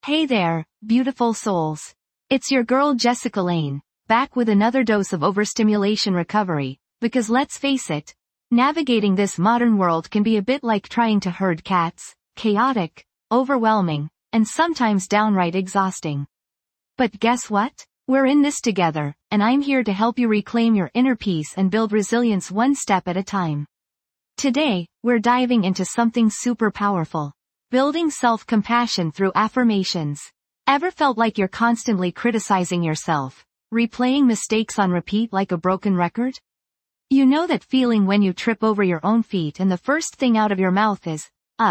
Hey there, beautiful souls. It's your girl Jessica Lane, back with another dose of overstimulation recovery, because let's face it, navigating this modern world can be a bit like trying to herd cats, chaotic, overwhelming, and sometimes downright exhausting. But guess what? We're in this together, and I'm here to help you reclaim your inner peace and build resilience one step at a time. Today, we're diving into something super powerful. Building self-compassion through affirmations. Ever felt like you're constantly criticizing yourself, replaying mistakes on repeat like a broken record? You know that feeling when you trip over your own feet and the first thing out of your mouth is,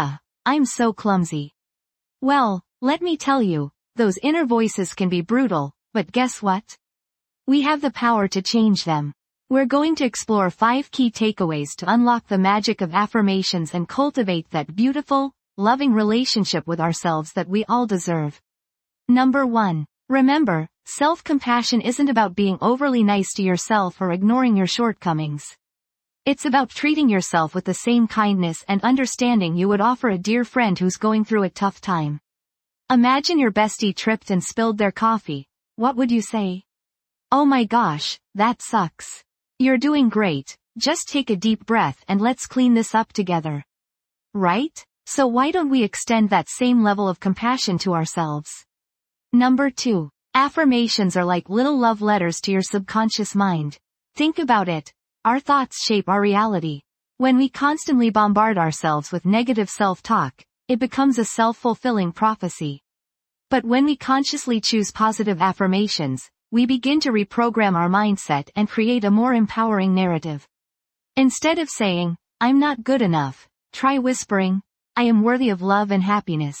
I'm so clumsy. Well, let me tell you, those inner voices can be brutal, but guess what? We have the power to change them. We're going to explore 5 key takeaways to unlock the magic of affirmations and cultivate that beautiful, loving relationship with ourselves that we all deserve. Number 1. Remember, self-compassion isn't about being overly nice to yourself or ignoring your shortcomings. It's about treating yourself with the same kindness and understanding you would offer a dear friend who's going through a tough time. Imagine your bestie tripped and spilled their coffee. What would you say? Oh my gosh, that sucks. You're doing great, just take a deep breath and let's clean this up together. Right? So why don't we extend that same level of compassion to ourselves? Number 2. Affirmations are like little love letters to your subconscious mind. Think about it. Our thoughts shape our reality. When we constantly bombard ourselves with negative self-talk, it becomes a self-fulfilling prophecy. But when we consciously choose positive affirmations, we begin to reprogram our mindset and create a more empowering narrative. Instead of saying, I'm not good enough, try whispering, I am worthy of love and happiness.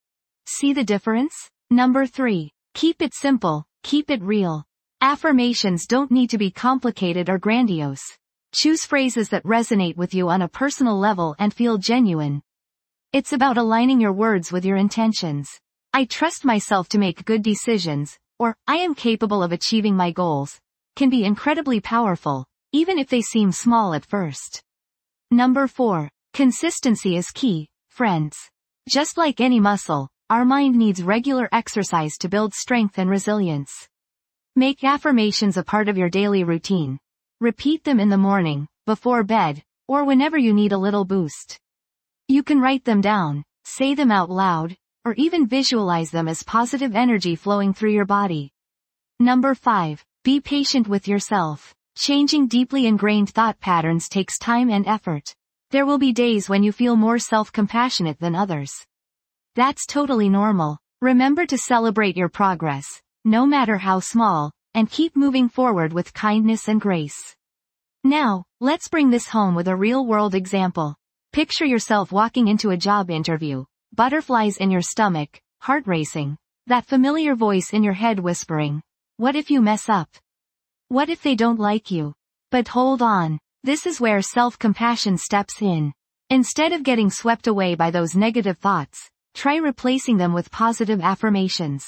See the difference? Number 3. Keep it simple, keep it real. Affirmations don't need to be complicated or grandiose. Choose phrases that resonate with you on a personal level and feel genuine. It's about aligning your words with your intentions. I trust myself to make good decisions, or I am capable of achieving my goals, can be incredibly powerful, even if they seem small at first. Number 4. Consistency is key, friends. Just like any muscle, our mind needs regular exercise to build strength and resilience. Make affirmations a part of your daily routine. Repeat them in the morning, before bed, or whenever you need a little boost. You can write them down, say them out loud, or even visualize them as positive energy flowing through your body. Number 5. Be patient with yourself. Changing deeply ingrained thought patterns takes time and effort. There will be days when you feel more self-compassionate than others. That's totally normal. Remember to celebrate your progress, no matter how small, and keep moving forward with kindness and grace. Now, let's bring this home with a real-world example. Picture yourself walking into a job interview, butterflies in your stomach, heart racing, that familiar voice in your head whispering, what if you mess up? What if they don't like you? But hold on. This is where self-compassion steps in. Instead of getting swept away by those negative thoughts, try replacing them with positive affirmations.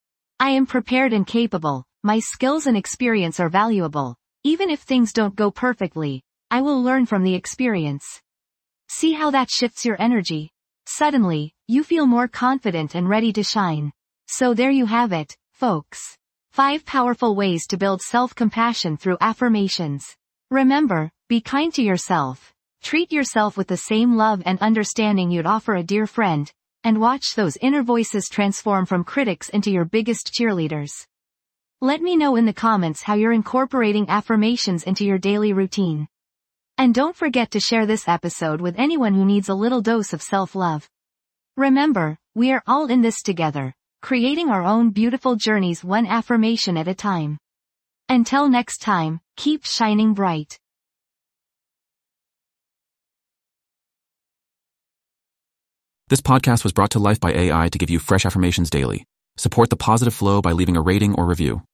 I am prepared and capable, my skills and experience are valuable. Even if things don't go perfectly, I will learn from the experience. See how that shifts your energy? Suddenly, you feel more confident and ready to shine. So there you have it, folks. 5 powerful ways to build self-compassion through affirmations. Remember, be kind to yourself. Treat yourself with the same love and understanding you'd offer a dear friend, and watch those inner voices transform from critics into your biggest cheerleaders. Let me know in the comments how you're incorporating affirmations into your daily routine. And don't forget to share this episode with anyone who needs a little dose of self-love. Remember, we are all in this together, creating our own beautiful journeys one affirmation at a time. Until next time, keep shining bright. This podcast was brought to life by AI to give you fresh affirmations daily. Support the positive flow by leaving a rating or review.